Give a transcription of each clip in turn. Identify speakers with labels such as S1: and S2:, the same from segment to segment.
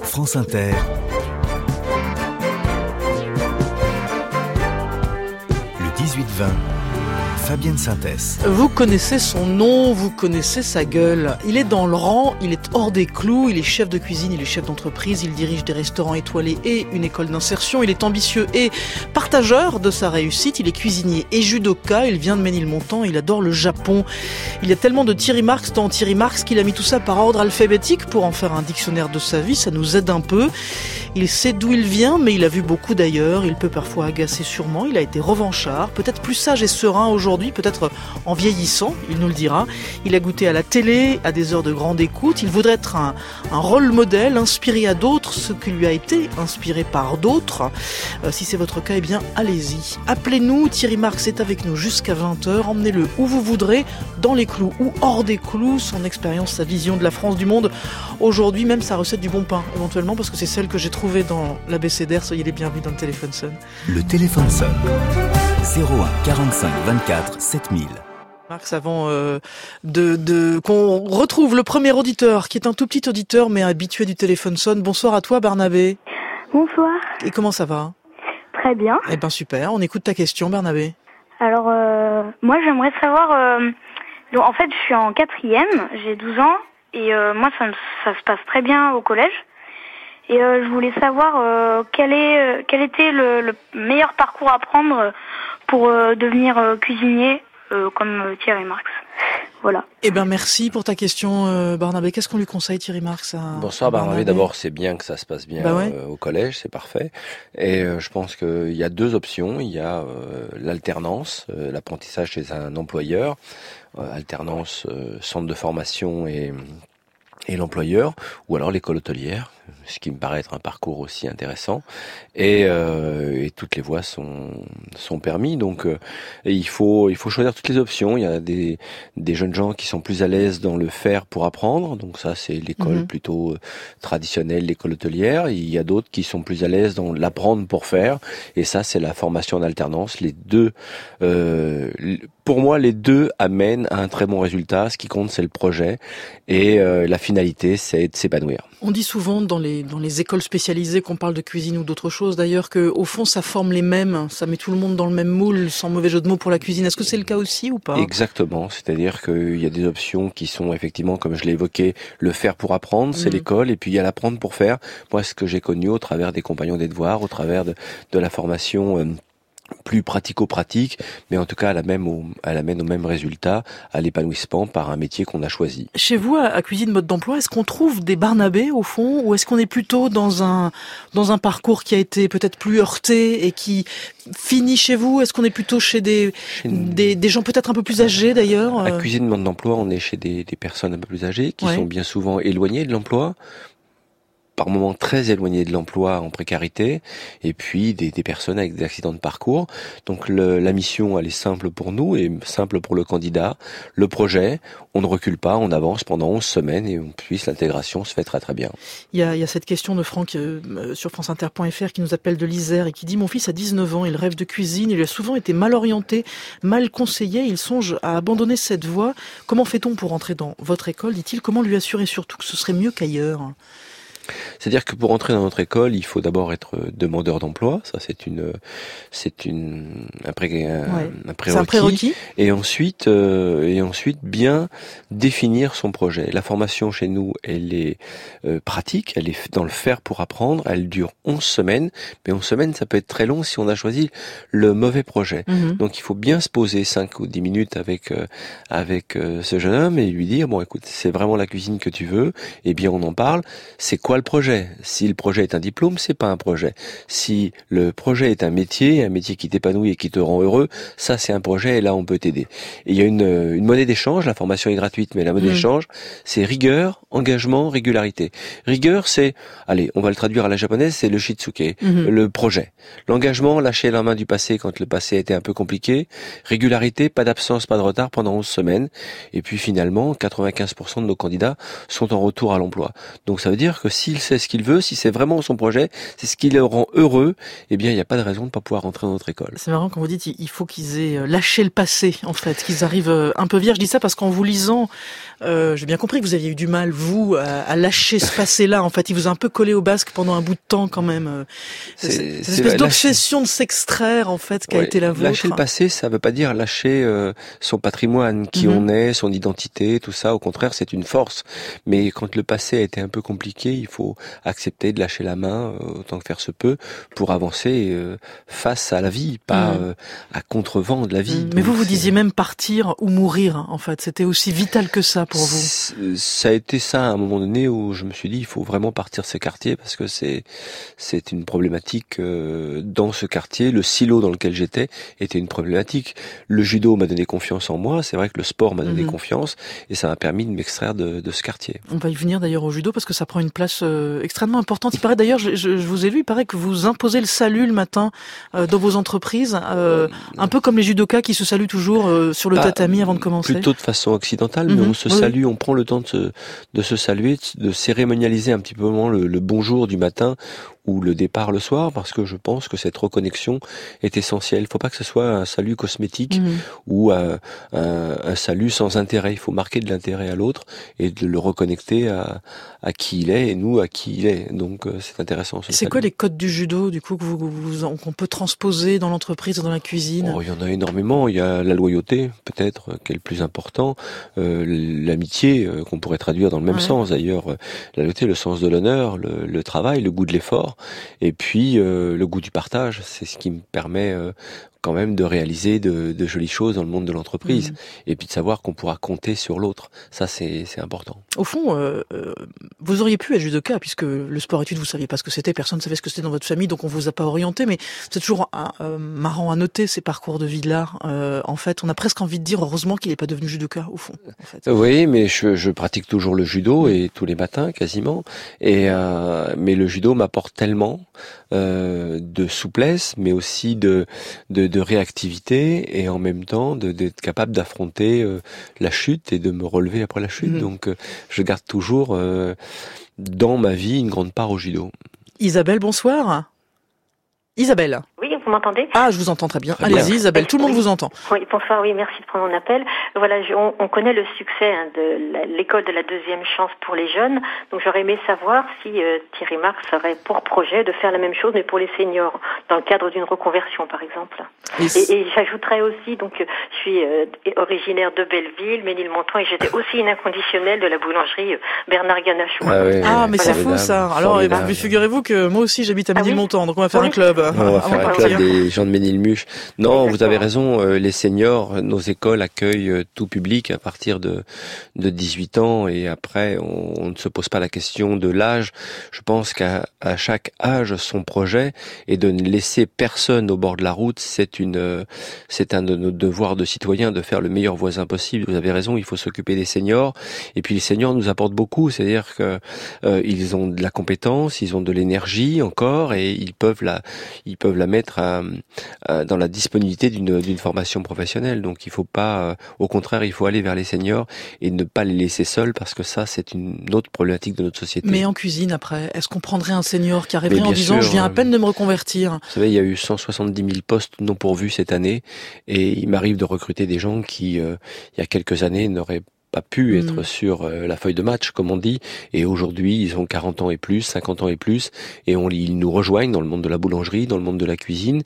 S1: France Inter, le 18-20, Fabienne Synthès.
S2: Vous connaissez son nom, vous connaissez sa gueule. Il est dans le rang, il est hors des clous, il est chef de cuisine, il est chef d'entreprise, il dirige des restaurants étoilés et une école d'insertion. Il est ambitieux et partageur de sa réussite. Il est cuisinier et judoka, il vient de Ménilmontant, il adore le Japon. Il y a tellement de Thierry Marx dans Thierry Marx qu'il a mis tout ça par ordre alphabétique pour en faire un dictionnaire de sa vie. Ça nous aide un peu. Il sait d'où il vient, mais il a vu beaucoup d'ailleurs. Il peut parfois agacer sûrement. Il a été revanchard, peut-être plus sage et serein aujourd'hui, peut-être en vieillissant, il nous le dira. Il a goûté à la télé, à des heures de grande écoute. Il voudrait être un rôle modèle, inspiré à d'autres, ce qui lui a été inspiré par d'autres. Si c'est votre cas, eh bien, allez-y. Appelez-nous, Thierry Marx est avec nous jusqu'à 20h. Emmenez-le où vous voudrez, dans les clous ou hors des clous. Son expérience, sa vision de la France, du monde. Aujourd'hui, même sa recette du bon pain, éventuellement, parce que c'est celle que j'ai trouvée dans l'abécédaire. Soyez les bienvenus dans le téléphone sonne.
S1: Le téléphone sonne. 01 45 24 7000.
S2: Marx, avant qu'on retrouve le premier auditeur, qui est un tout petit auditeur, mais habitué du téléphone sonne. Bonsoir à toi, Barnabé.
S3: Bonsoir.
S2: Et comment ça va?
S3: Très bien.
S2: Eh ben super, on écoute ta question, Barnabé.
S3: Alors, moi j'aimerais savoir... donc, en fait, je suis en 4e, j'ai 12 ans, et moi ça se passe très bien au collège. Et je voulais savoir quel était le meilleur parcours à prendre pour devenir cuisinier comme Thierry Marx. Voilà.
S2: Eh ben merci pour ta question, Barnabé. Qu'est-ce qu'on lui conseille, Thierry Marx?
S4: Bonsoir Barnabé. D'abord, c'est bien que ça se passe bien au collège, c'est parfait. Et je pense qu'il y a deux options. Il y a l'alternance, l'apprentissage chez un employeur, alternance centre de formation et l'employeur, ou alors l'école hôtelière, ce qui me paraît être un parcours aussi intéressant, et toutes les voies sont permis. Donc il faut choisir toutes les options. Il y a des jeunes gens qui sont plus à l'aise dans le faire pour apprendre, donc ça c'est l'école plutôt traditionnelle, l'école hôtelière. Il y a d'autres qui sont plus à l'aise dans l'apprendre pour faire, et ça c'est la formation en alternance. Les deux, pour moi, les deux amènent à un très bon résultat. Ce qui compte, c'est le projet, et la finalité, c'est de s'épanouir.
S2: On dit souvent dans les écoles spécialisées, qu'on parle de cuisine ou d'autres choses d'ailleurs, que au fond ça forme les mêmes, ça met tout le monde dans le même moule, sans mauvais jeu de mots pour la cuisine. Est-ce que c'est le cas aussi ou pas?
S4: Exactement, c'est-à-dire qu'il y a des options qui sont effectivement, comme je l'ai évoqué, le faire pour apprendre, c'est l'école, et puis il y a l'apprendre pour faire. Moi, ce que j'ai connu au travers des compagnons des devoirs, au travers de la formation plus pratico-pratique, mais en tout cas elle amène au même résultat, à l'épanouissement par un métier qu'on a choisi.
S2: Chez vous, à Cuisine Mode d'Emploi, est-ce qu'on trouve des Barnabés au fond, ou est-ce qu'on est plutôt dans un parcours qui a été peut-être plus heurté et qui finit chez vous? Est-ce qu'on est plutôt chez des gens peut-être un peu plus âgés d'ailleurs?
S4: À Cuisine Mode d'Emploi, on est chez des personnes un peu plus âgées qui sont bien souvent éloignées de l'emploi, par moments très éloignées de l'emploi, en précarité, et puis des personnes avec des accidents de parcours. Donc la mission, elle est simple pour nous et simple pour le candidat. Le projet, on ne recule pas, on avance pendant 11 semaines et l'intégration se fait très très bien.
S2: Il y a cette question de Franck sur franceinter.fr qui nous appelle de l'Isère et qui dit: mon fils a 19 ans, il rêve de cuisine, il a souvent été mal orienté, mal conseillé, il songe à abandonner cette voie. Comment fait-on pour entrer dans votre école, dit-il? Comment lui assurer surtout que ce serait mieux qu'ailleurs?
S4: C'est-à-dire que pour entrer dans notre école, il faut d'abord être demandeur d'emploi. Ça, c'est un prérequis. Et ensuite, bien définir son projet. La formation chez nous, elle est pratique, elle est dans le faire pour apprendre. Elle dure 11 semaines, mais 11 semaines, ça peut être très long si on a choisi le mauvais projet. Donc, il faut bien se poser 5 ou 10 minutes avec ce jeune homme et lui dire: bon, écoute, c'est vraiment la cuisine que tu veux? Eh bien, on en parle. C'est quoi le projet? Si le projet est un diplôme, c'est pas un projet. Si le projet est un métier qui t'épanouit et qui te rend heureux, ça c'est un projet, et là on peut t'aider. Et il y a une monnaie d'échange. La formation est gratuite, mais la monnaie d'échange, c'est rigueur, engagement, régularité. Rigueur, c'est, allez, on va le traduire à la japonaise, c'est le shitsuke, le projet. L'engagement, lâcher la main du passé quand le passé était un peu compliqué. Régularité, pas d'absence, pas de retard pendant 11 semaines. Et puis finalement, 95% de nos candidats sont en retour à l'emploi. Donc ça veut dire que s'il sait ce qu'il veut, si c'est vraiment son projet, c'est ce qui le rend heureux, eh bien, il n'y a pas de raison de ne pas pouvoir rentrer dans notre école.
S2: C'est marrant quand vous dites, il faut qu'ils aient lâché le passé, en fait, qu'ils arrivent un peu vierges. Je dis ça parce qu'en vous lisant, j'ai bien compris que vous aviez eu du mal, vous, à lâcher ce passé-là. En fait, il vous a un peu collé au basque pendant un bout de temps, quand même. C'est une espèce d'obsession de s'extraire, en fait, qui a été la vôtre.
S4: Lâcher le passé, ça veut pas dire lâcher son patrimoine, qui on est, son identité, tout ça. Au contraire, c'est une force. Mais quand le passé a été un peu compliqué, il faut accepter de lâcher la main, autant que faire se peut, pour avancer face à la vie, pas à contrevent de la vie.
S2: Mais vous disiez même partir ou mourir, en fait. C'était aussi vital que ça pour vous.
S4: Ça a été ça à un moment donné où je me suis dit, il faut vraiment partir de ce quartier parce que c'est une problématique dans ce quartier. Le silo dans lequel j'étais était une problématique. Le judo m'a donné confiance en moi. C'est vrai que le sport m'a donné confiance et ça m'a permis de m'extraire de ce quartier.
S2: On va y venir d'ailleurs au judo parce que ça prend une place extrêmement importante. Il paraît d'ailleurs, je vous ai lu, il paraît que vous imposez le salut le matin dans vos entreprises, un peu comme les judokas qui se saluent toujours sur le tatami avant de commencer.
S4: Plutôt de façon occidentale, mais on se salue, on prend le temps de se saluer, de cérémonialiser un petit peu le bonjour du matin ou le départ le soir, parce que je pense que cette reconnexion est essentielle. Il ne faut pas que ce soit un salut cosmétique ou un salut sans intérêt. Il faut marquer de l'intérêt à l'autre et de le reconnecter à qui il est et nous à qui il est. Donc c'est intéressant.
S2: C'est quoi les codes du judo du coup qu'on peut transposer dans l'entreprise et dans la cuisine?
S4: Il y en a énormément. Il y a la loyauté peut-être qui est le plus important, l'amitié qu'on pourrait traduire dans le même sens d'ailleurs. La loyauté, le sens de l'honneur, le travail, le goût de l'effort. Et puis le goût du partage, c'est ce qui me permet quand même de réaliser de jolies choses dans le monde de l'entreprise et puis de savoir qu'on pourra compter sur l'autre. Ça, c'est important.
S2: Au fond, vous auriez pu être judoka puisque le sport-études, vous saviez pas ce que c'était, personne ne savait ce que c'était dans votre famille, donc on vous a pas orienté, mais c'est toujours marrant à noter ces parcours de vie de l'art. En fait, on a presque envie de dire heureusement qu'il n'est pas devenu judoka, au fond. En fait.
S4: Oui, mais je pratique toujours le judo et tous les matins quasiment. Mais le judo m'apporte tellement de souplesse, mais aussi de réactivité et en même temps d'être capable d'affronter la chute et de me relever après la chute. Donc je garde toujours dans ma vie une grande part au judo.
S2: Isabelle, bonsoir. Isabelle.
S5: Oui, vous m'entendez?
S2: Ah, je vous entends très bien. Allez-y, Isabelle, tout le monde vous entend.
S5: Oui, bonsoir, oui, merci de prendre mon appel. Voilà, on connaît le succès de l'école de la deuxième chance pour les jeunes. Donc j'aurais aimé savoir si Thierry Marx aurait pour projet de faire la même chose, mais pour les seniors, dans le cadre d'une reconversion, par exemple. Et j'ajouterais aussi, donc je suis originaire de Belleville, Ménilmontant, et j'étais aussi une inconditionnelle de la boulangerie Bernard Ganache.
S2: Mais c'est fou ça. Alors, figurez-vous que moi aussi j'habite à Ménilmontant, donc on va faire un club.
S4: On va faire un club des gens de Ménilmuche. Non, vous avez raison, les seniors, nos écoles accueillent tout public à partir de 18 ans et après on ne se pose pas la question de l'âge. Je pense qu'à chaque âge son projet et de ne laisser personne au bord de la route, c'est un de nos devoirs de citoyens de faire le meilleur voisin possible. Vous avez raison, il faut s'occuper des seniors et puis les seniors nous apportent beaucoup, c'est-à-dire que ils ont de la compétence, ils ont de l'énergie encore et ils peuvent la mettre dans la disponibilité d'une formation professionnelle. Donc il faut pas, au contraire, il faut aller vers les seniors et ne pas les laisser seuls parce que ça, c'est une autre problématique de notre société.
S2: Mais en cuisine, après, est-ce qu'on prendrait un senior qui arriverait en disant « je viens à peine de me reconvertir ».
S4: Vous savez, il y a eu 170 000 postes non pourvus cette année et il m'arrive de recruter des gens qui, il y a quelques années, n'auraient pas pu être sur la feuille de match, comme on dit, et aujourd'hui, ils ont 40 ans et plus, 50 ans et plus, et ils nous rejoignent dans le monde de la boulangerie, dans le monde de la cuisine,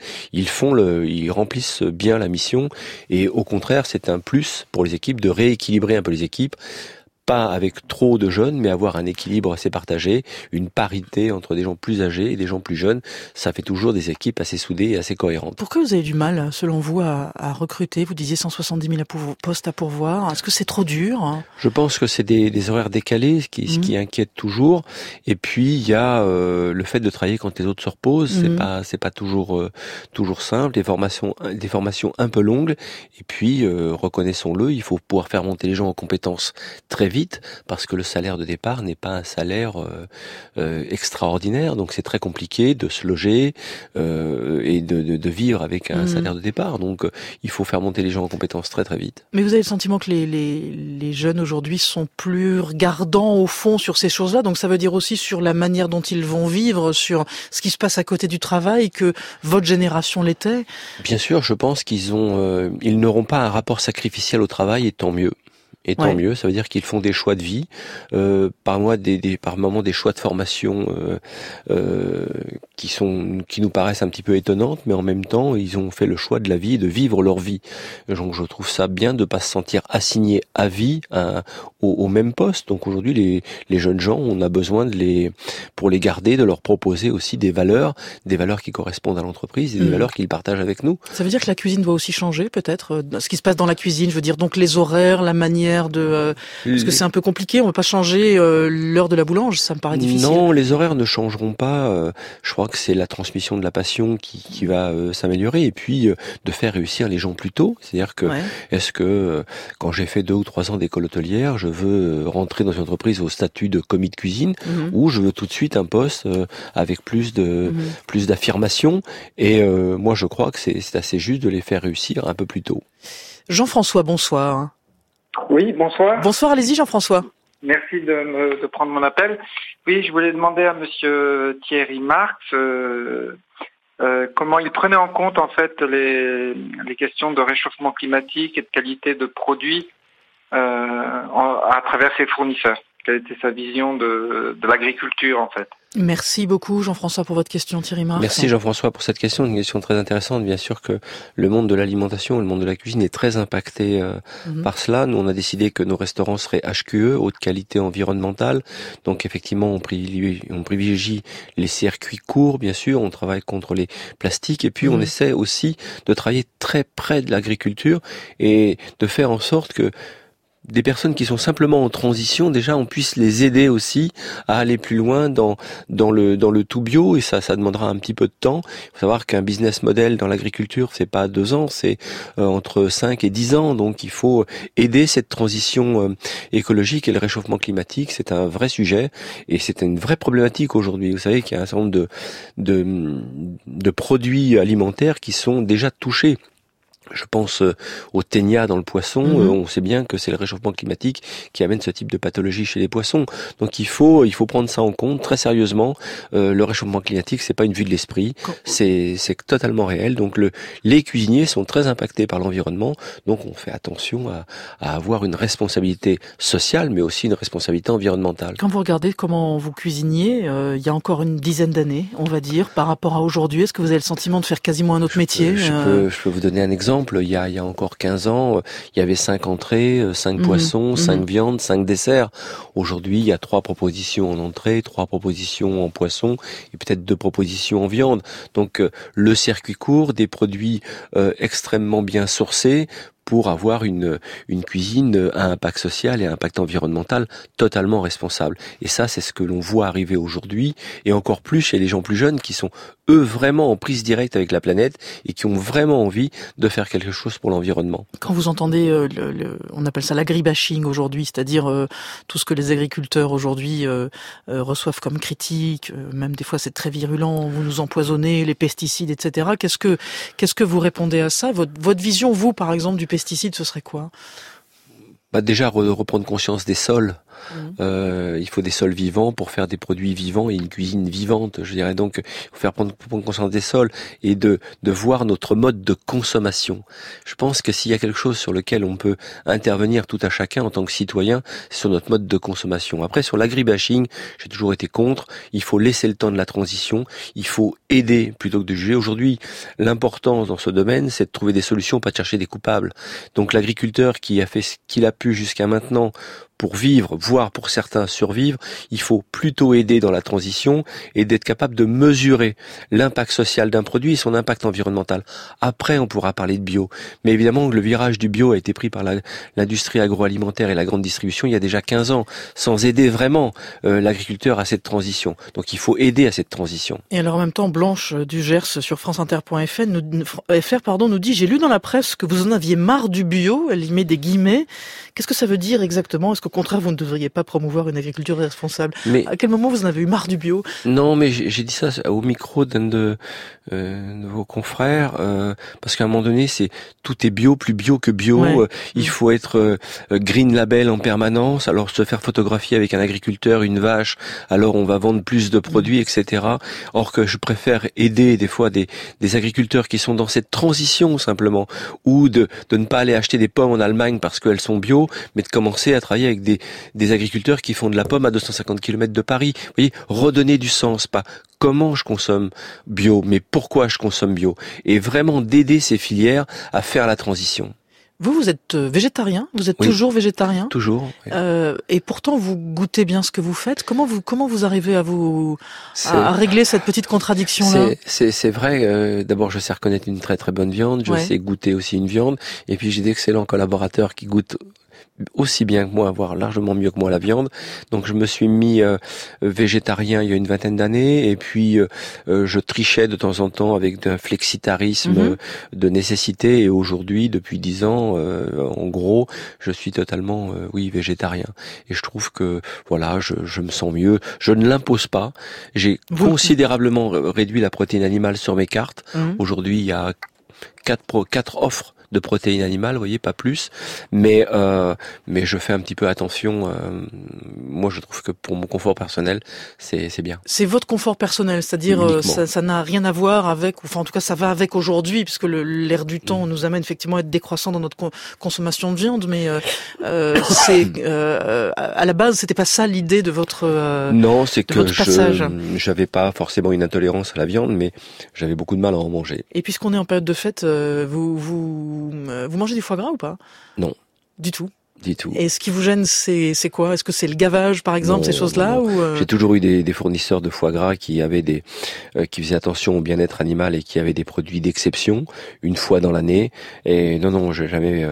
S4: ils remplissent bien la mission, et au contraire, c'est un plus pour les équipes de rééquilibrer un peu les équipes, pas avec trop de jeunes, mais avoir un équilibre assez partagé, une parité entre des gens plus âgés et des gens plus jeunes. Ça fait toujours des équipes assez soudées et assez cohérentes.
S2: Pourquoi vous avez du mal, selon vous, à recruter? Vous disiez 170 000 postes à pourvoir. Est-ce que c'est trop dur?
S4: Je pense que c'est des horaires décalés, ce qui inquiète toujours. Et puis, il y a le fait de travailler quand les autres se reposent. C'est pas toujours simple. Des formations un peu longues. Et puis, reconnaissons-le, il faut pouvoir faire monter les gens en compétences très vite. vite parce que le salaire de départ n'est pas un salaire extraordinaire, donc c'est très compliqué de se loger et de vivre avec un salaire de départ. Donc il faut faire monter les gens en compétences très très vite.
S2: Mais vous avez le sentiment que les jeunes aujourd'hui sont plus regardants au fond sur ces choses-là, donc ça veut dire aussi sur la manière dont ils vont vivre, sur ce qui se passe à côté du travail, que votre génération l'était?
S4: Bien sûr, je pense qu'ils n'auront pas un rapport sacrificiel au travail, et tant mieux. Et tant mieux, ça veut dire qu'ils font des choix de vie, par moments des choix de formation qui nous paraissent un petit peu étonnantes, mais en même temps, ils ont fait le choix de la vie, de vivre leur vie. Donc je trouve ça bien de pas se sentir assigné à vie au même poste. Donc aujourd'hui, les jeunes gens, on a besoin pour les garder, de leur proposer aussi des valeurs qui correspondent à l'entreprise et des valeurs qu'ils partagent avec nous.
S2: Ça veut dire que la cuisine doit aussi changer, peut-être, ce qui se passe dans la cuisine, je veux dire, donc les horaires, la manière parce que c'est un peu compliqué, on ne peut pas changer l'heure de la boulange, ça me paraît difficile.
S4: Non, les horaires ne changeront pas. Je crois que c'est la transmission de la passion qui va s'améliorer, et puis de faire réussir les gens plus tôt. C'est-à-dire que est-ce que quand j'ai fait 2 ou 3 ans d'école hôtelière, je veux rentrer dans une entreprise au statut de commis de cuisine, ou je veux tout de suite un poste avec plus d'affirmation. Et moi, je crois que c'est assez juste de les faire réussir un peu plus tôt.
S2: Jean-François, bonsoir.
S6: Oui, bonsoir.
S2: Bonsoir, allez-y Jean-François.
S6: Merci de prendre mon appel. Oui, je voulais demander à monsieur Thierry Marx comment il prenait en compte en fait les questions de réchauffement climatique et de qualité de produits à travers ses fournisseurs. Quelle était sa vision de l'agriculture en fait?
S2: Merci beaucoup Jean-François pour votre question, Thierry Marx.
S4: Merci Jean-François pour cette question, une question très intéressante. Bien sûr que le monde de l'alimentation et le monde de la cuisine est très impacté par cela. Nous, on a décidé que nos restaurants seraient HQE, haute qualité environnementale. Donc effectivement, on privilégie les circuits courts, bien sûr. On travaille contre les plastiques, et puis on essaie aussi de travailler très près de l'agriculture et de faire en sorte que des personnes qui sont simplement en transition, déjà, on puisse les aider aussi à aller plus loin dans le tout bio, et ça demandera un petit peu de temps. Il faut savoir qu'un business model dans l'agriculture, c'est pas 2 ans, c'est entre 5 et 10 ans. Donc, il faut aider cette transition écologique, et le réchauffement climatique, c'est un vrai sujet, et c'est une vraie problématique aujourd'hui. Vous savez qu'il y a un certain nombre de produits alimentaires qui sont déjà touchés. Je pense au ténia dans le poisson. On sait bien que c'est le réchauffement climatique qui amène ce type de pathologie chez les poissons. Donc il faut prendre ça en compte très sérieusement. Le réchauffement climatique, c'est pas une vue de l'esprit, c'est totalement réel. Donc les cuisiniers sont très impactés par l'environnement. Donc on fait attention à avoir une responsabilité sociale, mais aussi une responsabilité environnementale.
S2: Quand vous regardez comment vous cuisiniez, il y a encore une dizaine d'années, on va dire, par rapport à aujourd'hui, est-ce que vous avez le sentiment de faire quasiment un autre métier?
S4: Je peux vous donner un exemple. Il y a encore 15 ans, il y avait 5 entrées, 5 poissons, 5 viandes, 5 desserts. Aujourd'hui, il y a 3 propositions en entrée, 3 propositions en poisson et peut-être 2 propositions en viande. Donc le circuit court, des produits extrêmement bien sourcés pour avoir une cuisine à impact social et à impact environnemental totalement responsable. Et ça, c'est ce que l'on voit arriver aujourd'hui, et encore plus chez les gens plus jeunes qui sont, eux, vraiment en prise directe avec la planète et qui ont vraiment envie de faire quelque chose pour l'environnement.
S2: Quand vous entendez, on appelle ça l'agribashing aujourd'hui, c'est-à-dire tout ce que les agriculteurs aujourd'hui reçoivent comme critique, même des fois c'est très virulent, vous nous empoisonnez, les pesticides, etc. Qu'est-ce que vous répondez à ça? Votre vision, vous, par exemple, du pesticide, ce serait quoi?
S4: Déjà, reprendre conscience des sols. Il faut des sols vivants pour faire des produits vivants et une cuisine vivante, je dirais. Donc, il faut faire prendre conscience des sols et de voir notre mode de consommation. Je pense que s'il y a quelque chose sur lequel on peut intervenir tout à chacun en tant que citoyen, c'est sur notre mode de consommation. Après, sur l'agribashing, j'ai toujours été contre. Il faut laisser le temps de la transition. Il faut aider plutôt que de juger. Aujourd'hui, l'importance dans ce domaine, c'est de trouver des solutions, pas de chercher des coupables. Donc, l'agriculteur qui a fait ce qu'il a pu jusqu'à maintenant pour vivre, voire pour certains survivre, il faut plutôt aider dans la transition et d'être capable de mesurer l'impact social d'un produit et son impact environnemental. Après, on pourra parler de bio. Mais évidemment, le virage du bio a été pris par l'industrie agroalimentaire et la grande distribution il y a déjà 15 ans, sans aider vraiment l'agriculteur à cette transition. Donc il faut aider à cette transition.
S2: Et alors en même temps, Blanche Dugers sur franceinter.fr nous dit « J'ai lu dans la presse que vous en aviez marre du bio », elle y met des guillemets. Qu'est-ce que ça veut dire exactement? Est-ce qu'au contraire, vous ne devriez pas promouvoir une agriculture responsable.
S4: Mais
S2: à quel moment vous en avez eu marre du bio?
S4: Non, mais j'ai dit ça au micro d'un de vos confrères, parce qu'à un moment donné, tout est bio, plus bio que bio.
S2: Ouais.
S4: Il faut être green label en permanence. Alors se faire photographier avec un agriculteur, une vache, alors on va vendre plus de produits, etc. Or que je préfère aider des fois des agriculteurs qui sont dans cette transition simplement, ou de ne pas aller acheter des pommes en Allemagne parce qu'elles sont bio, mais de commencer à travailler avec des agriculteurs qui font de la pomme à 250 km de Paris. Vous voyez, redonner du sens, pas comment je consomme bio, mais pourquoi je consomme bio, et vraiment d'aider ces filières à faire la transition.
S2: Vous êtes végétarien? Vous êtes
S4: Oui.
S2: toujours végétarien?
S4: Toujours. Oui.
S2: Et pourtant, vous goûtez bien ce que vous faites. Comment vous arrivez à régler cette petite contradiction-là?
S4: C'est vrai. D'abord, je sais reconnaître une très très bonne viande. Je sais goûter aussi une viande. Et puis, j'ai d'excellents collaborateurs qui goûtent aussi bien que moi, voire largement mieux que moi la viande. Donc je me suis mis végétarien il y a une vingtaine d'années, et puis je trichais de temps en temps avec un flexitarisme de nécessité, et aujourd'hui, depuis 10 ans, en gros, je suis totalement végétarien. Et je trouve que voilà, je me sens mieux. Je ne l'impose pas. J'ai considérablement réduit la protéine animale sur mes cartes. Aujourd'hui, il y a 4 offres de protéines animales, vous voyez, pas plus, mais je fais un petit peu attention. Moi, je trouve que pour mon confort personnel, c'est bien.
S2: C'est votre confort personnel, c'est-à-dire ça n'a rien à voir avec, enfin en tout cas ça va avec aujourd'hui, puisque l'ère du temps nous amène effectivement à être décroissant dans notre consommation de viande, mais à la base, c'était pas ça l'idée de votre
S4: non, c'est que
S2: passage.
S4: J'avais pas forcément une intolérance à la viande, mais j'avais beaucoup de mal à en manger.
S2: Et puisqu'on est en période de fête, vous mangez du foie gras ou pas?
S4: Non.
S2: Du tout?
S4: Du tout.
S2: Et ce qui vous gêne, c'est quoi? Est-ce que c'est le gavage, par exemple,
S4: non,
S2: ces choses-là, ou
S4: J'ai toujours eu des fournisseurs de foie gras qui avaient qui faisaient attention au bien-être animal et qui avaient des produits d'exception une fois dans l'année. Et non, j'ai jamais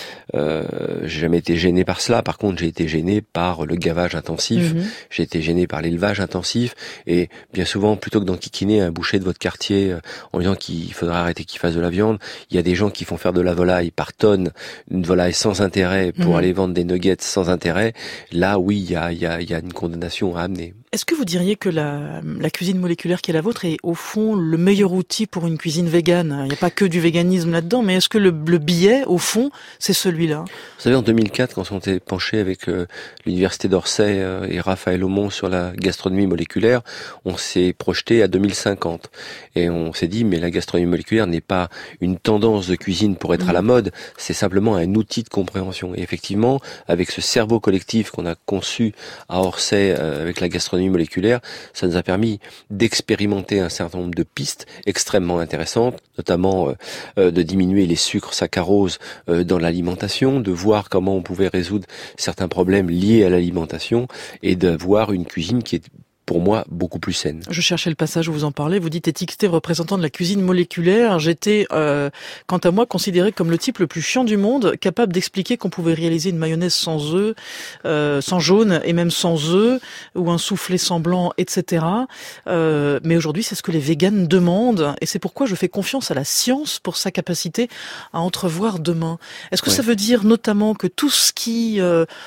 S4: été gêné par cela. Par contre, j'ai été gêné par le gavage intensif. J'ai été gêné par l'élevage intensif. Et bien souvent, plutôt que d'enquiquiner un boucher de votre quartier en disant qu'il faudrait arrêter qu'il fasse de la viande, il y a des gens qui font faire de la volaille par tonne, une volaille sans intérêt pour aller vendre des nuggets sans intérêt. Là, oui, il y a une condamnation à amener.
S2: Est-ce que vous diriez que la cuisine moléculaire qui est la vôtre est au fond le meilleur outil pour une cuisine végane? Il n'y a pas que du véganisme là-dedans, mais est-ce que le billet, au fond, c'est celui-là?
S4: Vous savez, en 2004, quand on s'est penché avec l'université d'Orsay et Raphaël Aumont sur la gastronomie moléculaire, on s'est projeté à 2050. Et on s'est dit, mais la gastronomie moléculaire n'est pas une tendance de cuisine pour être à la mode, c'est simplement un outil de compréhension. Et effectivement, avec ce cerveau collectif qu'on a conçu à Orsay avec la gastronomie moléculaire, ça nous a permis d'expérimenter un certain nombre de pistes extrêmement intéressantes, notamment de diminuer les sucres saccharoses dans l'alimentation, de voir comment on pouvait résoudre certains problèmes liés à l'alimentation, et d'avoir une cuisine qui est pour moi beaucoup plus saine.
S2: Je cherchais le passage où vous en parlez. Vous dites étiqueté représentant de la cuisine moléculaire. J'étais, quant à moi, considéré comme le type le plus chiant du monde, capable d'expliquer qu'on pouvait réaliser une mayonnaise sans œufs, sans jaune et même sans œufs, ou un soufflé sans blanc, etc. Mais aujourd'hui, c'est ce que les véganes demandent, et c'est pourquoi je fais confiance à la science pour sa capacité à entrevoir demain. Est-ce que ça veut dire notamment que tout ce qui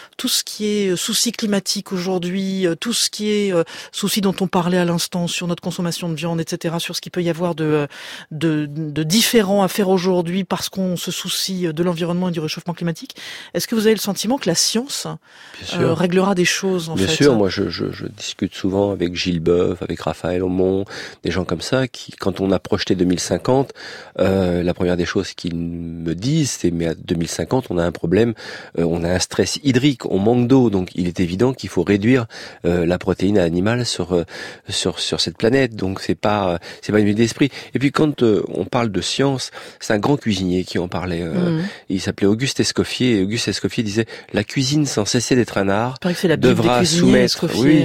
S2: est souci climatique aujourd'hui, tout ce qui est soucis dont on parlait à l'instant sur notre consommation de viande, etc., sur ce qu'il peut y avoir de différent à faire aujourd'hui parce qu'on se soucie de l'environnement et du réchauffement climatique. Est-ce que vous avez le sentiment que la science réglera des choses, en fait?
S4: Bien sûr, moi je discute souvent avec Gilles Boeuf, avec Raphaël Aumont, des gens comme ça, qui, quand on a projeté 2050, la première des choses qu'ils me disent, c'est mais à 2050, on a un problème, on a un stress hydrique, on manque d'eau, donc il est évident qu'il faut réduire la protéine animale sur cette planète. Donc c'est pas une idée d'esprit. Et puis quand on parle de science, c'est un grand cuisinier qui en parlait. Il s'appelait Auguste Escoffier, et Auguste Escoffier disait: la cuisine, sans cesser d'être un art, devra soumettre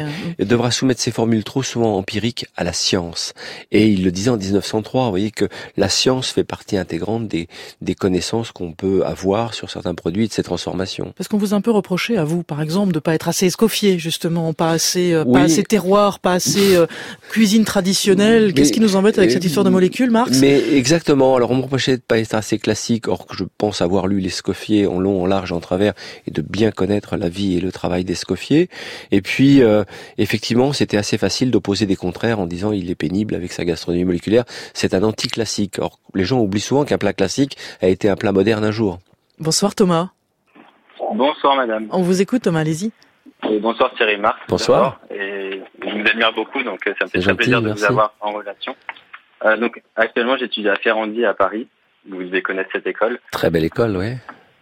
S4: ses formules trop souvent empiriques à la science. Et il le disait en 1903. Vous voyez que la science fait partie intégrante des connaissances qu'on peut avoir sur certains produits et de ces transformations.
S2: Parce qu'on vous a un peu reproché à vous, par exemple, de pas être assez Escoffier, justement, pas assez terroir terroir, pas assez cuisine traditionnelle. Qu'est-ce qui nous embête avec cette histoire de molécules, Marx?
S4: Mais exactement. Alors on me reprochait de pas être assez classique, or que je pense avoir lu l'Escoffier en long, en large, en travers, et de bien connaître la vie et le travail d'Escoffier. Et puis effectivement, c'était assez facile d'opposer des contraires en disant il est pénible avec sa gastronomie moléculaire. C'est un anti-classique. Or les gens oublient souvent qu'un plat classique a été un plat moderne un jour.
S2: Bonsoir Thomas.
S7: Bonsoir madame.
S2: On vous écoute Thomas, allez-y.
S7: Et bonsoir Thierry Marx.
S4: Bonsoir.
S7: Et je vous admire beaucoup, donc ça me fait très plaisir de vous avoir en relation. Donc actuellement j'étudie à Ferrandi à Paris. Vous devez connaître cette école.
S4: Très belle école, ouais.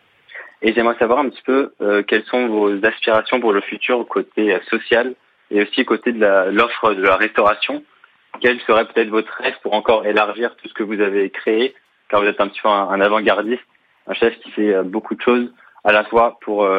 S7: Et j'aimerais savoir un petit peu quelles sont vos aspirations pour le futur côté social et aussi côté de l'offre de la restauration. Quel serait peut-être votre rêve pour encore élargir tout ce que vous avez créé, car vous êtes un petit peu un avant-gardiste, un chef qui fait beaucoup de choses à la fois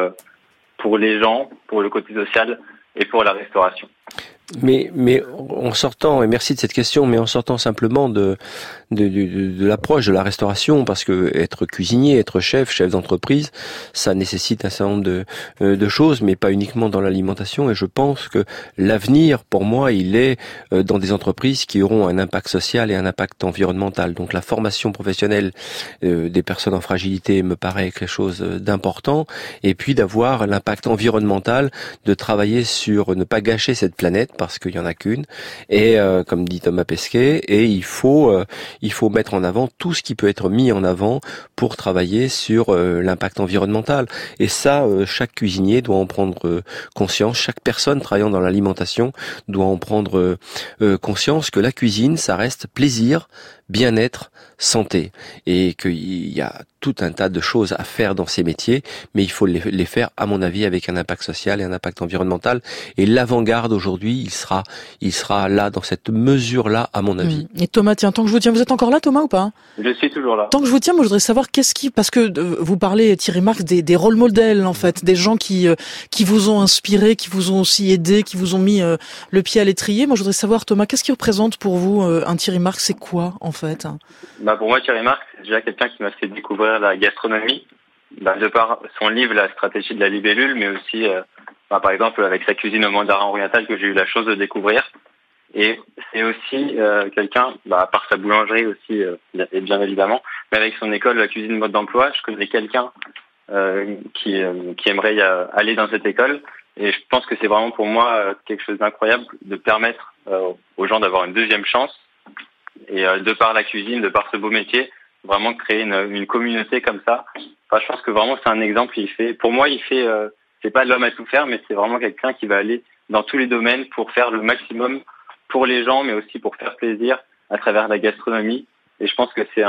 S7: pour les gens, pour le côté social et pour la restauration.
S4: Mais en sortant, et merci de cette question, mais en sortant simplement de l'approche de la restauration, parce que être cuisinier, être chef d'entreprise, ça nécessite un certain nombre de choses, mais pas uniquement dans l'alimentation. Et je pense que l'avenir, pour moi, il est dans des entreprises qui auront un impact social et un impact environnemental. Donc la formation professionnelle des personnes en fragilité me paraît quelque chose d'important. Et puis d'avoir l'impact environnemental, de travailler sur ne pas gâcher cette planète, parce qu'il y en a qu'une, et comme dit Thomas Pesquet, et il faut mettre en avant tout ce qui peut être mis en avant pour travailler sur l'impact environnemental. Et ça, chaque cuisinier doit en prendre conscience, chaque personne travaillant dans l'alimentation doit en prendre conscience que la cuisine, ça reste plaisir, bien-être, santé, et qu'il y a tout un tas de choses à faire dans ces métiers, mais il faut les faire, à mon avis, avec un impact social et un impact environnemental. Et l'avant-garde aujourd'hui, il sera là dans cette mesure-là, à mon avis.
S2: Et Thomas, tiens, tant que je vous tiens, vous êtes encore là, Thomas, ou pas?
S7: Je suis toujours là.
S2: Tant que je vous tiens, moi, je voudrais savoir parce que vous parlez, Thierry Marx, des rôle modèles, en fait, des gens qui vous ont inspiré, qui vous ont aussi aidé, qui vous ont mis le pied à l'étrier. Moi, je voudrais savoir, Thomas, qu'est-ce qui représente pour vous un Thierry Marx? C'est quoi, en fait?
S7: Pour moi, Thierry Marx, c'est déjà quelqu'un qui m'a fait découvrir la gastronomie, de par son livre La stratégie de la libellule, mais aussi, par exemple, avec sa cuisine au mandarin oriental que j'ai eu la chance de découvrir. Et c'est aussi quelqu'un, à part sa boulangerie aussi, bien évidemment, mais avec son école La cuisine mode d'emploi, je connais quelqu'un qui aimerait aller dans cette école. Et je pense que c'est vraiment pour moi quelque chose d'incroyable de permettre aux gens d'avoir une deuxième chance. Et de par la cuisine, de par ce beau métier, vraiment créer une communauté comme ça. Enfin, je pense que vraiment c'est un exemple. Pour moi, c'est pas l'homme à tout faire, mais c'est vraiment quelqu'un qui va aller dans tous les domaines pour faire le maximum pour les gens, mais aussi pour faire plaisir à travers la gastronomie. Et je pense que c'est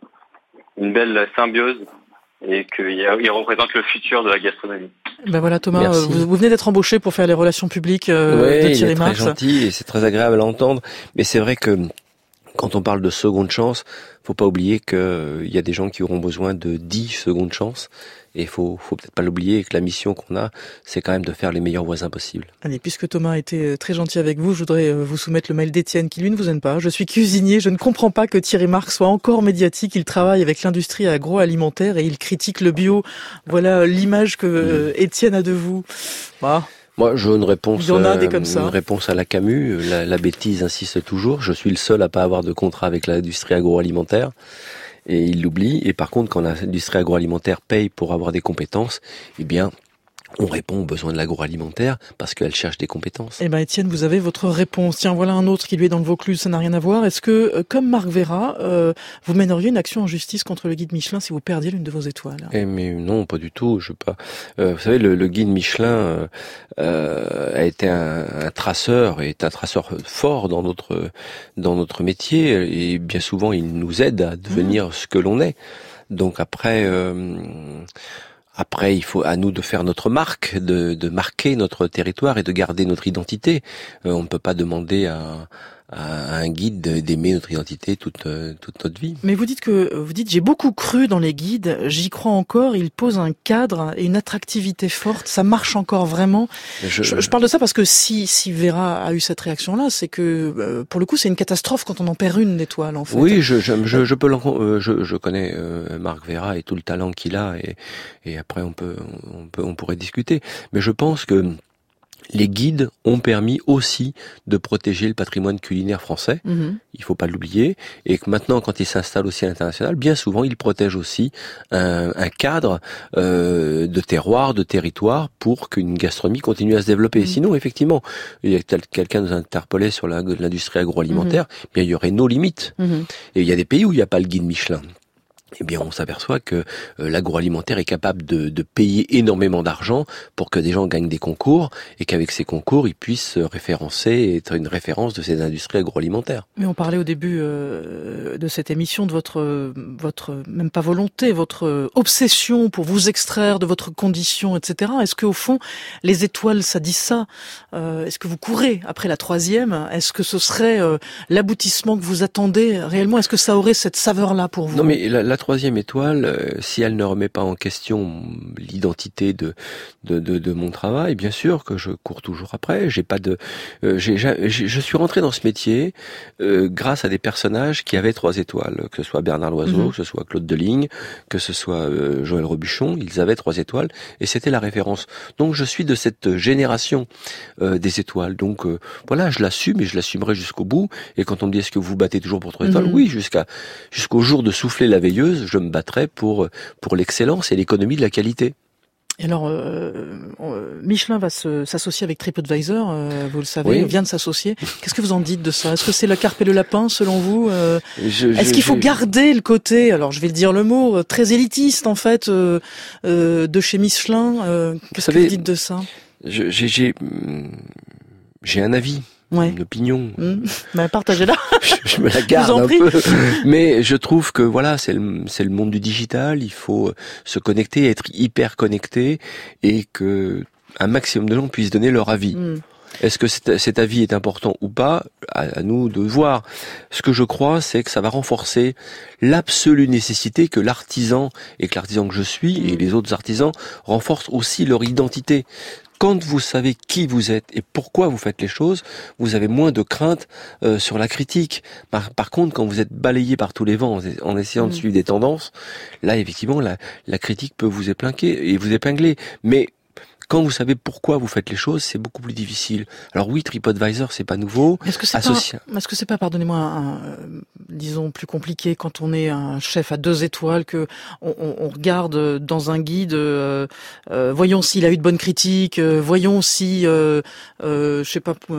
S7: une belle symbiose et qu'il représente le futur de la gastronomie.
S2: Ben voilà, Thomas, vous venez d'être embauché pour faire les relations publiques de Thierry Marx.
S4: C'est très gentil et c'est très agréable à l'entendre. Mais c'est vrai que quand on parle de seconde chance, faut pas oublier qu'il y a des gens qui auront besoin de 10 secondes chances. Et faut peut-être pas l'oublier, que la mission qu'on a, c'est quand même de faire les meilleurs voisins possibles.
S2: Allez, puisque Thomas a été très gentil avec vous, je voudrais vous soumettre le mail d'Étienne qui lui ne vous aime pas. Je suis cuisinier, je ne comprends pas que Thierry Marx soit encore médiatique. Il travaille avec l'industrie agroalimentaire et il critique le bio. Voilà l'image que Étienne a de vous.
S4: Moi, j'ai une réponse,
S2: Il y en a des comme ça.
S4: Une réponse à la Camus. La bêtise insiste toujours. Je suis le seul à pas avoir de contrat avec l'industrie agroalimentaire. Et il l'oublie. Et par contre, quand l'industrie agroalimentaire paye pour avoir des compétences, eh bien, on répond aux besoins de l'agroalimentaire parce qu'elle cherche des compétences.
S2: Eh ben, Étienne, vous avez votre réponse. Tiens, voilà un autre qui lui est dans le Vaucluse, ça n'a rien à voir. Est-ce que, comme Marc Vera, vous mèneriez une action en justice contre le guide Michelin si vous perdiez l'une de vos étoiles?
S4: Mais non, pas du tout. Je pas. Vous savez, le guide Michelin a été un traceur, et est un traceur fort dans notre métier, et bien souvent il nous aide à devenir ce que l'on est. Donc après, il faut à nous de faire notre marque, de marquer notre territoire et de garder notre identité. On ne peut pas demander à un guide d'aimer notre identité toute notre vie.
S2: Mais vous dites j'ai beaucoup cru dans les guides, j'y crois encore, ils posent un cadre et une attractivité forte, ça marche encore vraiment. Je parle de ça parce que si Vera a eu cette réaction-là, c'est que pour le coup c'est une catastrophe quand on en perd une d'étoile en fait.
S4: Oui, je connais Marc Vera et tout le talent qu'il a et après on pourrait discuter. Mais je pense que les guides ont permis aussi de protéger le patrimoine culinaire français. Il faut pas l'oublier. Et que maintenant, quand ils s'installent aussi à l'international, bien souvent, ils protègent aussi un cadre de terroir, de territoire, pour qu'une gastronomie continue à se développer. Sinon, effectivement, il y a quelqu'un nous interpellait sur l'industrie agroalimentaire, bien, il y aurait nos limites. Et il y a des pays où il n'y a pas le guide Michelin. Eh bien, on s'aperçoit que l'agroalimentaire est capable de payer énormément d'argent pour que des gens gagnent des concours et qu'avec ces concours, ils puissent référencer et être une référence de ces industries agroalimentaires.
S2: Mais on parlait au début de cette émission de votre même pas volonté, votre obsession pour vous extraire de votre condition, etc. Est-ce qu'au fond, les étoiles, ça dit ça? Est-ce que vous courez après la 3e? Est-ce que ce serait l'aboutissement que vous attendez réellement? Est-ce que ça aurait cette saveur-là pour vous?
S4: Non, mais la 3e étoile, si elle ne remet pas en question l'identité de mon travail, bien sûr que je cours toujours après. J'ai pas de, je suis rentré dans ce métier grâce à des personnages qui avaient 3 étoiles, que ce soit Bernard Loiseau, que ce soit Claude Deligne, que ce soit Joël Robuchon. Ils avaient 3 étoiles et c'était la référence. Donc je suis de cette génération des étoiles. Donc voilà, je l'assume et je l'assumerai jusqu'au bout. Et quand on me dit est-ce que vous battez toujours pour 3 étoiles, oui, jusqu'au jour de souffler la veilleuse, je me battrai pour l'excellence et l'économie de la qualité.
S2: Et alors, Michelin va s'associer avec TripAdvisor, vous le savez, vient de s'associer. Qu'est-ce que vous en dites de ça? Est-ce que c'est la carpe et le lapin, selon vous? Est-ce qu'il faut garder le côté, alors je vais le dire le mot, très élitiste en fait, de chez Michelin? Qu'est-ce que vous dites de ça?
S4: J'ai un avis. Une opinion.
S2: Partagez-la.
S4: je me la garde un peu. Mais je trouve que voilà, c'est le monde du digital. Il faut se connecter, être hyper connecté et que un maximum de gens puissent donner leur avis. Est-ce que cet avis est important ou pas? À nous de voir. Ce que je crois, c'est que ça va renforcer l'absolue nécessité que l'artisan, et que l'artisan que je suis, et les autres artisans, renforcent aussi leur identité. Quand vous savez qui vous êtes et pourquoi vous faites les choses, vous avez moins de crainte sur la critique. Par contre, quand vous êtes balayé par tous les vents en essayant de suivre des tendances, là, effectivement, la critique peut vous épingler. Mais quand vous savez pourquoi vous faites les choses, c'est beaucoup plus difficile. Alors oui, TripAdvisor, c'est pas nouveau.
S2: Est-ce que c'est pas, pardonnez-moi, disons plus compliqué quand on est un chef à 2 étoiles, que on regarde dans un guide, voyons s'il a eu de bonnes critiques, voyons si, je sais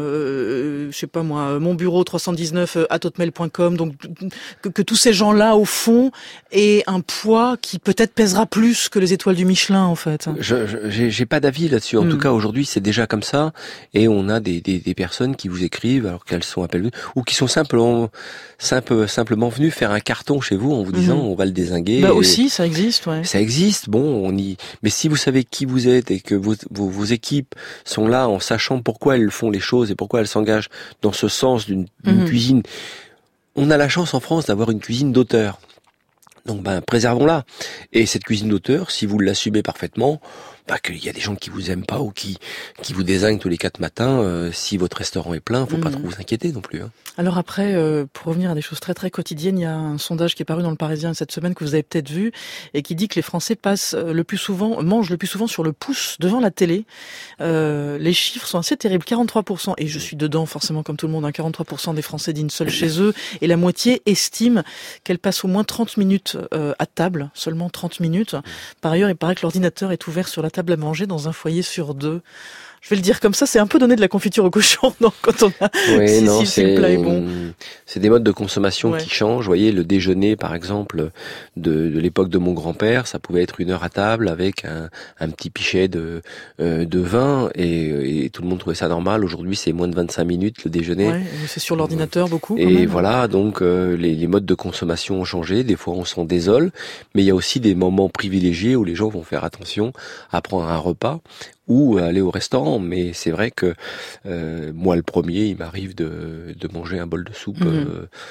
S2: pas moi, mon bureau 319 @hotmail.com, donc que tous ces gens-là au fond aient un poids qui peut-être pèsera plus que les étoiles du Michelin en fait.
S4: J'ai pas d'avis là-dessus. En tout cas, aujourd'hui, c'est déjà comme ça. Et on a des personnes qui vous écrivent alors qu'elles sont appelées ou qui sont simplement venues faire un carton chez vous en vous disant on va le dézinguer.
S2: Aussi, ça existe, ouais.
S4: Ça existe. Bon, mais si vous savez qui vous êtes et que vos équipes sont là en sachant pourquoi elles font les choses et pourquoi elles s'engagent dans ce sens d'une cuisine. On a la chance en France d'avoir une cuisine d'auteur. Donc, préservons-la. Et cette cuisine d'auteur, si vous l'assumez parfaitement, qu'il y a des gens qui vous aiment pas ou qui vous désignent tous les 4 matins, si votre restaurant est plein, faut pas trop vous inquiéter non plus.
S2: Alors après, pour revenir à des choses très très quotidiennes, il y a un sondage qui est paru dans le Parisien cette semaine que vous avez peut-être vu et qui dit que les Français mangent le plus souvent sur le pouce devant la télé. Les chiffres sont assez terribles, 43%, et je suis dedans forcément comme tout le monde, 43% des Français dînent seuls chez eux et la moitié estime qu'elle passe au moins 30 minutes à table, seulement 30 minutes. Par ailleurs, il paraît que l'ordinateur est ouvert sur la table à manger dans un foyer sur 2. Je vais le dire comme ça, c'est un peu donner de la confiture au cochon, non, quand on a, si le plat est bon.
S4: C'est des modes de consommation qui changent. Vous voyez, le déjeuner, par exemple, de l'époque de mon grand-père, ça pouvait être 1 heure à table avec un petit pichet de vin et tout le monde trouvait ça normal. Aujourd'hui, c'est moins de 25 minutes le déjeuner.
S2: Ouais, c'est sur l'ordinateur beaucoup.
S4: Et même. Voilà, donc les modes de consommation ont changé. Des fois, on s'en désole, mais il y a aussi des moments privilégiés où les gens vont faire attention à prendre un repas ou aller au restaurant. Mais c'est vrai que moi, le premier, il m'arrive de manger un bol de soupe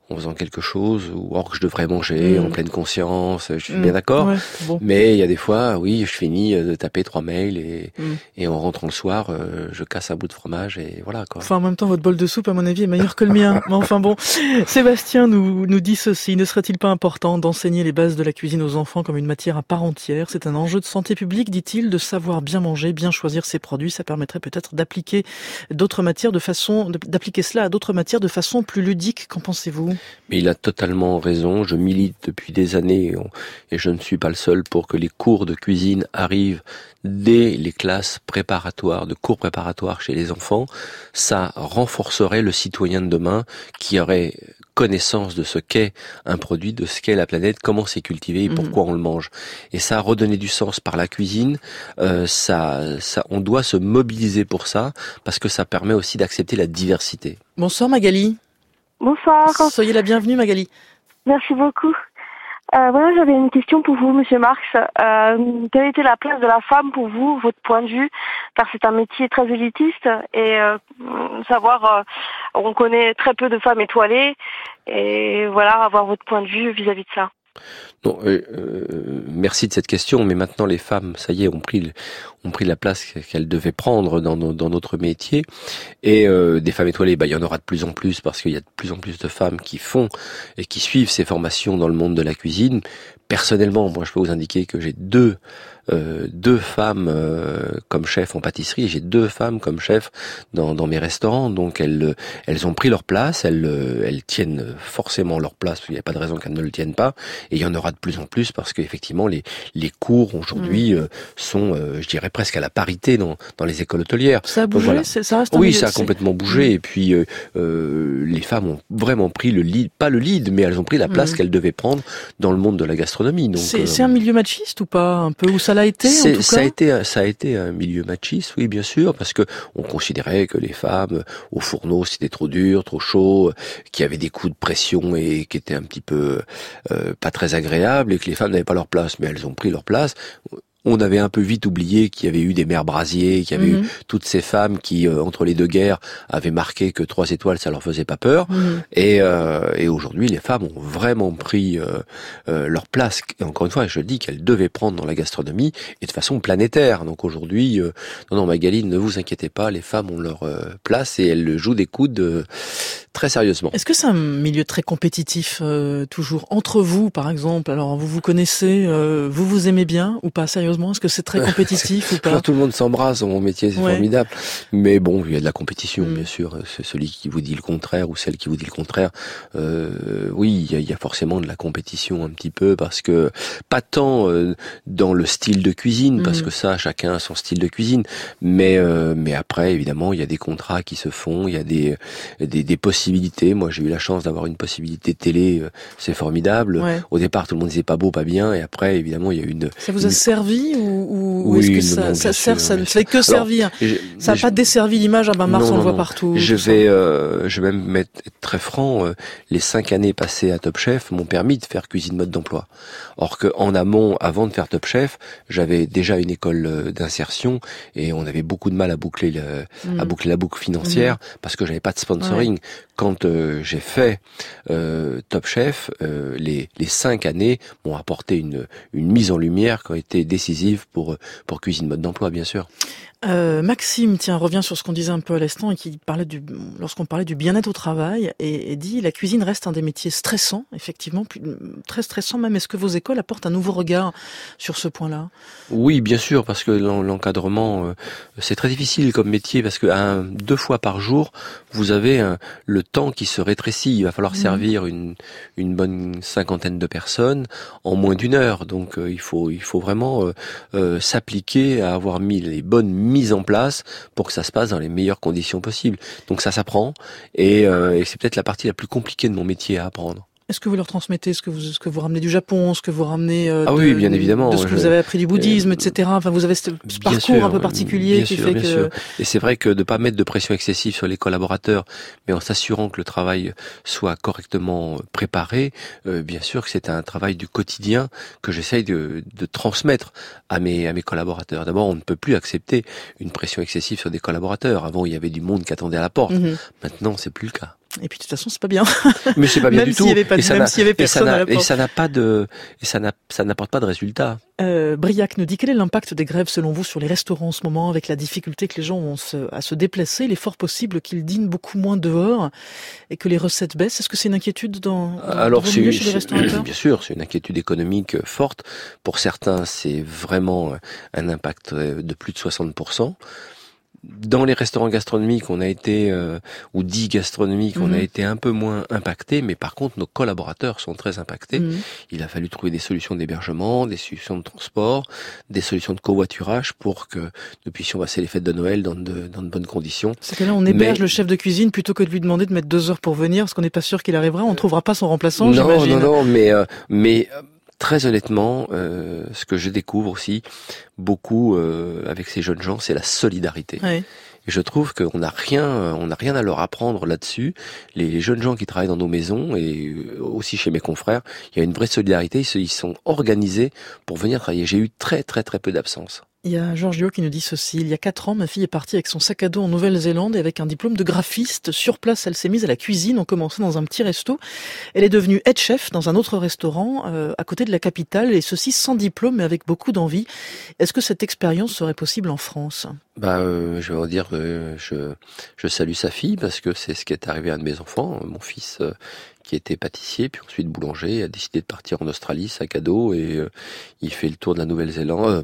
S4: en faisant quelque chose, ou alors que je devrais manger en pleine conscience, je suis bien d'accord.
S2: Ouais, bon.
S4: Mais il y a des fois, oui, je finis de taper 3 mails et en rentrant le soir, je casse un bout de fromage et voilà, quoi.
S2: Enfin, en même temps, votre bol de soupe, à mon avis, est meilleur que le mien. Mais enfin bon, Sébastien nous dit ceci. Ne serait-il pas important d'enseigner les bases de la cuisine aux enfants comme une matière à part entière? C'est un enjeu de santé publique, dit-il, de savoir bien manger, bien choisir ses produits. Ça permettrait peut-être d'appliquer d'appliquer cela à d'autres matières de façon plus ludique. Qu'en pensez-vous?
S4: Mais il a totalement raison. Je milite depuis des années et je ne suis pas le seul pour que les cours de cuisine arrivent dès les classes préparatoires, de cours préparatoires chez les enfants. Ça renforcerait le citoyen de demain qui aurait connaissance de ce qu'est un produit, de ce qu'est la planète, comment c'est cultivé et pourquoi on le mange. Et ça a redonné du sens par la cuisine. On doit se mobiliser pour ça parce que ça permet aussi d'accepter la diversité.
S2: Bonsoir Magali.
S8: Bonsoir.
S2: Soyez la bienvenue Magali.
S8: Merci beaucoup. Voilà, j'avais une question pour vous, Monsieur Marx. Quelle était la place de la femme pour vous, votre point de vue? Car c'est un métier très élitiste et on connaît très peu de femmes étoilées et voilà, avoir votre point de vue vis-à-vis de ça.
S4: Non, merci de cette question, mais maintenant les femmes, ça y est, ont pris la place qu'elles devaient prendre dans notre métier. Et des femmes étoilées, il y en aura de plus en plus parce qu'il y a de plus en plus de femmes qui font et qui suivent ces formations dans le monde de la cuisine. Personnellement, moi, je peux vous indiquer que j'ai deux femmes comme chef en pâtisserie et j'ai 2 femmes comme chef dans mes restaurants. Donc elles ont pris leur place, elles tiennent forcément leur place, parce qu'il n'y a pas de raison qu'elles ne le tiennent pas. Et il y en aura de plus en plus parce qu'effectivement les cours aujourd'hui sont, je dirais, presque à la parité dans les écoles hôtelières.
S2: Ça a bougé,
S4: voilà.
S2: Ça reste un
S4: Oui,
S2: milieu,
S4: ça a complètement bougé. Et puis les femmes ont vraiment pris le lead, pas le lead, mais elles ont pris la place qu'elles devaient prendre dans le monde de la gastronomie. Donc
S2: c'est un milieu machiste ou pas, un peu, ou ça l'a été en tout cas?
S4: Ça a été un milieu machiste, oui, bien sûr, parce que on considérait que les femmes au fourneau c'était trop dur, trop chaud, qu'il y avait des coups de pression et qui étaient un petit peu pas très agréables et que les femmes n'avaient pas leur place, mais elles ont pris leur place. On avait un peu vite oublié qu'il y avait eu des mères Brasier, qu'il y avait eu toutes ces femmes qui, entre les 2 guerres, avaient marqué que 3 étoiles, ça leur faisait pas peur. Et aujourd'hui, les femmes ont vraiment pris leur place. Et encore une fois, je dis qu'elles devaient prendre dans la gastronomie et de façon planétaire. Donc aujourd'hui, non, Magali, ne vous inquiétez pas, les femmes ont leur place et elles jouent des coudes très sérieusement.
S2: Est-ce que c'est un milieu très compétitif, toujours entre vous, par exemple? Alors, vous connaissez, vous aimez bien ou pas? Sérieusement, est-ce que c'est très compétitif ou pas?
S4: Tout le monde s'embrasse dans mon métier, c'est formidable. Mais bon, il y a de la compétition, bien sûr. C'est celui qui vous dit le contraire ou celle qui vous dit le contraire. Oui, il y a forcément de la compétition un petit peu parce que pas tant dans le style de cuisine, parce que ça, chacun a son style de cuisine. Mais après, évidemment, il y a des contrats qui se font, il y a des possibilités. Moi, j'ai eu la chance d'avoir une possibilité télé, c'est formidable. Ouais. Au départ, tout le monde disait pas beau, pas bien, et après, évidemment, il y a une.
S2: Ça vous a servi ou est-ce que ça sert, ça ne fait que servir? Ça n'a pas desservi l'image. Mars, on le voit partout.
S4: Je vais même être très franc. Les 5 années passées à Top Chef m'ont permis de faire cuisine mode d'emploi. Or que en amont, avant de faire Top Chef, j'avais déjà une école d'insertion et on avait beaucoup de mal à boucler la boucle financière parce que j'avais pas de sponsoring. Ouais. Quand j'ai fait Top Chef, les 5 années m'ont apporté une mise en lumière qui a été décisive pour cuisine mode d'emploi, bien sûr.
S2: Maxime, revient sur ce qu'on disait un peu à l'instant et qui parlait lorsqu'on parlait du bien-être au travail et dit la cuisine reste un des métiers stressants, effectivement, très stressant même. Est-ce que vos écoles apportent un nouveau regard sur ce point-là?
S4: Oui, bien sûr, parce que l'encadrement, c'est très difficile comme métier parce que 2 fois par jour, vous avez le temps qui se rétrécit. Il va falloir servir une bonne 50aine de personnes en moins d'1 heure. Donc il faut vraiment s'appliquer à avoir mis les bonnes mise en place pour que ça se passe dans les meilleures conditions possibles. Donc ça s'apprend et c'est peut-être la partie la plus compliquée de mon métier à apprendre.
S2: Est-ce que vous leur transmettez ce que vous ramenez du Japon, ce que vous ramenez
S4: oui, bien évidemment.
S2: De ce que vous avez appris du bouddhisme, etc. Enfin, vous avez ce parcours sûr, un peu particulier qui fait que... Sûr.
S4: Et c'est vrai que de pas mettre de pression excessive sur les collaborateurs, mais en s'assurant que le travail soit correctement préparé, bien sûr que c'est un travail du quotidien que j'essaye de transmettre à mes collaborateurs. D'abord, on ne peut plus accepter une pression excessive sur des collaborateurs. Avant, il y avait du monde qui attendait à la porte. Maintenant, c'est plus le cas.
S2: Et puis de toute façon, c'est pas bien.
S4: Mais c'est pas bien du tout.
S2: Même s'il y avait personne à la porte.
S4: Et ça n'apporte pas de résultat.
S2: Briac nous dit, quel est l'impact des grèves selon vous sur les restaurants en ce moment, avec la difficulté que les gens ont à se déplacer? Il est fort possible qu'ils dînent beaucoup moins dehors et que les recettes baissent. Est-ce que c'est une inquiétude dans vos milieux chez les restaurateurs?
S4: Bien sûr, c'est une inquiétude économique forte. Pour certains, c'est vraiment un impact de plus de 60%. Dans les restaurants gastronomiques, on a été, ou dits gastronomiques, on a été un peu moins impactés, mais par contre, nos collaborateurs sont très impactés. Il a fallu trouver des solutions d'hébergement, des solutions de transport, des solutions de covoiturage pour que nous puissions passer les fêtes de Noël dans de bonnes conditions.
S2: C'est que là, on héberge le chef de cuisine plutôt que de lui demander de mettre 2 heures pour venir, parce qu'on n'est pas sûr qu'il arrivera. On ne trouvera pas son remplaçant, j'imagine.
S4: Non, mais très honnêtement, ce que je découvre aussi beaucoup avec ces jeunes gens, c'est la solidarité.
S2: Ouais.
S4: Et je trouve qu'on n'a rien à leur apprendre là-dessus. Les jeunes gens qui travaillent dans nos maisons et aussi chez mes confrères, il y a une vraie solidarité. Ils sont organisés pour venir travailler. J'ai eu très très très peu d'absence.
S2: Il y a Giorgio qui nous dit ceci. Il y a 4 ans, ma fille est partie avec son sac à dos en Nouvelle-Zélande et avec un diplôme de graphiste. Sur place, elle s'est mise à la cuisine. On commençait dans un petit resto. Elle est devenue head chef dans un autre restaurant à côté de la capitale, et ceci sans diplôme mais avec beaucoup d'envie. Est-ce que cette expérience serait possible en France?
S4: Je vais vous dire que je salue sa fille parce que c'est ce qui est arrivé à un de mes enfants. Mon fils qui était pâtissier, puis ensuite boulanger, a décidé de partir en Australie, sac à dos, et il fait le tour de la Nouvelle-Zélande,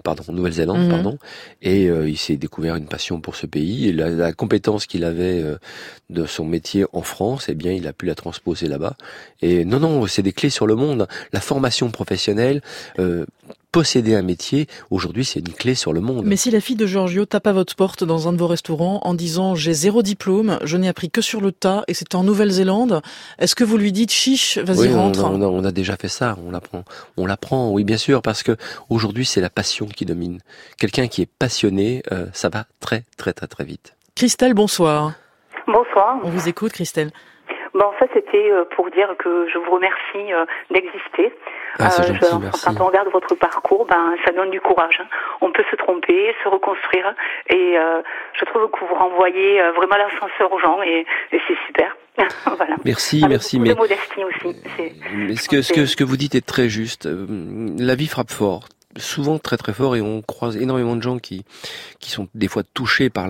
S4: et il s'est découvert une passion pour ce pays, et la compétence qu'il avait de son métier en France, eh bien, il a pu la transposer là-bas. Et non, c'est des clés sur le monde. La formation professionnelle, posséder un métier, aujourd'hui, c'est une clé sur le monde.
S2: Mais si la fille de Giorgio tape à votre porte dans un de vos restaurants en disant « J'ai 0 diplôme, je n'ai appris que sur le tas et c'était en Nouvelle-Zélande », est-ce que vous lui dites « Chiche, vas-y, rentre ».
S4: On a déjà fait ça, on l'apprend, oui, bien sûr, parce que aujourd'hui, c'est la passion qui domine. Quelqu'un qui est passionné, ça va très, très, très, très vite.
S2: Christelle, bonsoir.
S9: Bonsoir.
S2: On vous écoute, Christelle.
S9: Ça c'était pour dire que je vous remercie d'exister.
S4: C'est gentil, merci.
S9: Quand on regarde votre parcours, ça donne du courage. On peut se tromper, se reconstruire, et je trouve que vous renvoyez vraiment l'ascenseur aux gens, et c'est super. Voilà.
S4: Merci.
S9: Mais de modestie aussi.
S4: Ce que vous dites est très juste. La vie frappe fort. Souvent très très fort, et on croise énormément de gens qui sont des fois touchés par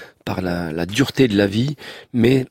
S4: la dureté de la vie, mais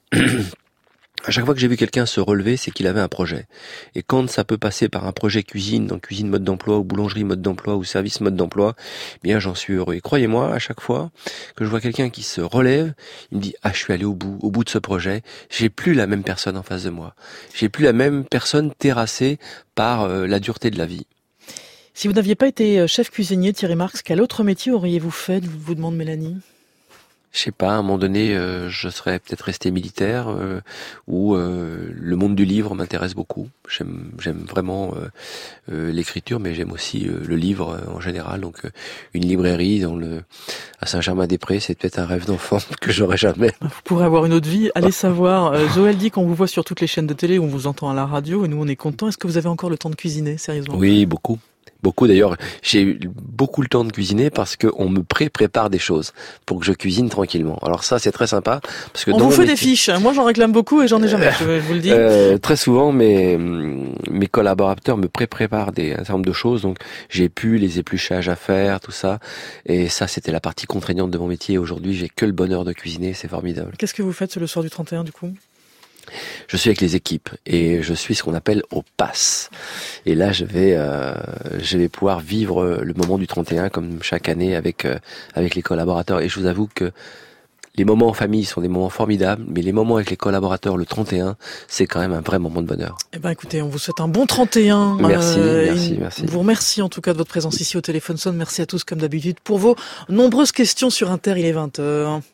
S4: à chaque fois que j'ai vu quelqu'un se relever, c'est qu'il avait un projet. Et quand ça peut passer par un projet cuisine, dans cuisine mode d'emploi, ou boulangerie mode d'emploi, ou service mode d'emploi, bien j'en suis heureux. Et croyez-moi, à chaque fois que je vois quelqu'un qui se relève, il me dit « Ah, je suis allé au bout de ce projet, j'ai plus la même personne en face de moi. J'ai plus la même personne terrassée par la dureté de la vie. »
S2: Si vous n'aviez pas été chef cuisinier, Thierry Marx, quel autre métier auriez-vous fait, vous demande Mélanie?
S4: Je sais pas, à un moment donné, je serais peut-être resté militaire, ou le monde du livre m'intéresse beaucoup. J'aime vraiment l'écriture, mais j'aime aussi le livre en général. Donc une librairie à Saint-Germain-des-Prés, c'est peut-être un rêve d'enfant que j'aurai jamais.
S2: Vous pourrez avoir une autre vie, allez savoir. Zoël dit qu'on vous voit sur toutes les chaînes de télé, on vous entend à la radio, et nous on est contents. Est-ce que vous avez encore le temps de cuisiner, sérieusement?
S4: Oui, beaucoup. Beaucoup d'ailleurs, j'ai eu beaucoup le temps de cuisiner parce que on me prépare des choses pour que je cuisine tranquillement. Alors ça, c'est très sympa parce que
S2: on vous fait des fiches. Moi, j'en réclame beaucoup et j'en ai jamais. Je vous le dis.
S4: Très souvent, mes collaborateurs me préparent un certain nombre de choses, donc j'ai pu les épluchages à faire, tout ça. Et ça, c'était la partie contraignante de mon métier. Aujourd'hui, j'ai que le bonheur de cuisiner, c'est formidable.
S2: Qu'est-ce que vous faites le soir du 31 du coup?
S4: Je suis avec les équipes et je suis ce qu'on appelle au pass. Et là, je vais pouvoir vivre le moment du 31 comme chaque année avec les collaborateurs. Et je vous avoue que les moments en famille sont des moments formidables, mais les moments avec les collaborateurs, le 31, c'est quand même un vrai moment de bonheur.
S2: Eh ben, écoutez, on vous souhaite un bon 31.
S4: Merci.
S2: Je vous remercie en tout cas de votre présence ici au Téléphone Sonne. Merci à tous comme d'habitude pour vos nombreuses questions sur Inter. Il est 20h.